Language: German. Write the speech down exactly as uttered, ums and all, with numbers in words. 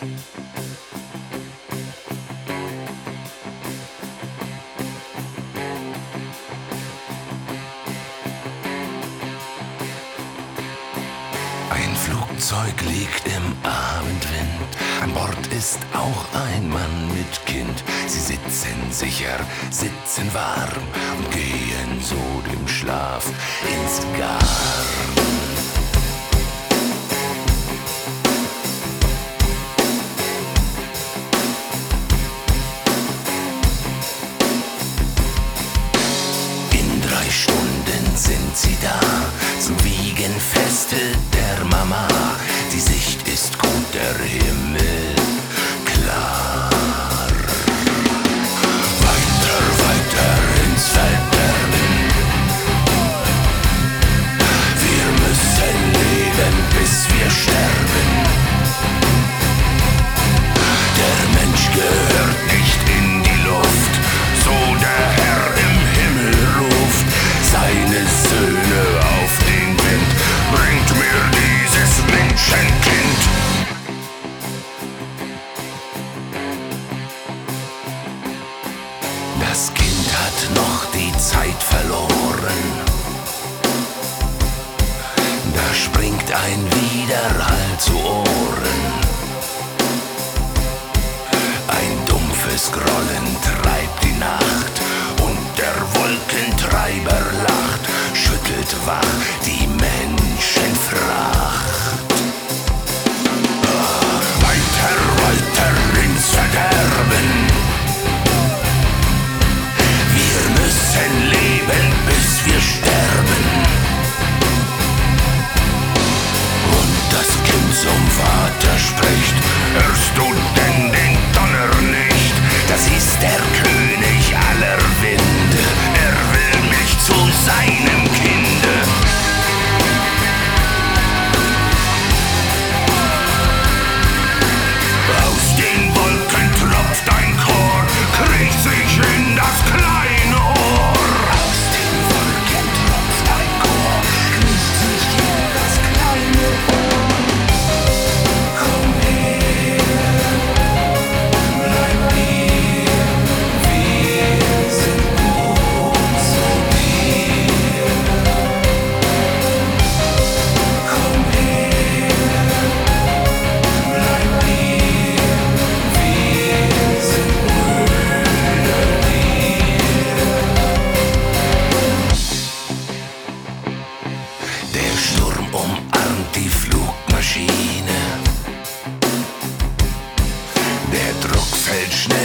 Ein Flugzeug liegt im Abendwind, an Bord ist auch ein Mann mit Kind. Sie sitzen sicher, sitzen warm und gehen so dem Schlaf ins Garn. In drei Stunden sind sie da zum Wiegenfeste der Mama. Die Sicht ist gut, der Himmel klar. Weiter, weiter ins Verderben. Wir müssen leben, bis wir sterben. Der Mensch gehört nicht in die Luft, so der Herr im Himmel ruft seine Söhne auf den Wind. Bringt mir dieses Menschenkind. Das Kind hat noch die Zeit verloren. Da springt ein Widerhall zu Ohren. Ein dumpfes Grollen treibt die Nacht und der Wolkentreiber lacht, schüttelt wach die Menschenfracht. Ah, weiter, weiter ins Verderben. Wir müssen leben, bis wir sterben. Und das Kind zum Vater spricht: Hörst du denn den Donner nicht? Das ist der König aller Winde. Er will mich zu seinem Kinde. Aus den Wolken tropft ein Chor, kriecht sich in das kleine Ohr. Aus den Wolken tropft ein Chor, kriecht sich in das kleine Ohr. Komm her, bleib hier, wir sind gut zu dir. Komm her, bleib hier, wir sind Brüder dir. Der Sturm umarmt die Flugmaschine. Der Druck fällt schnell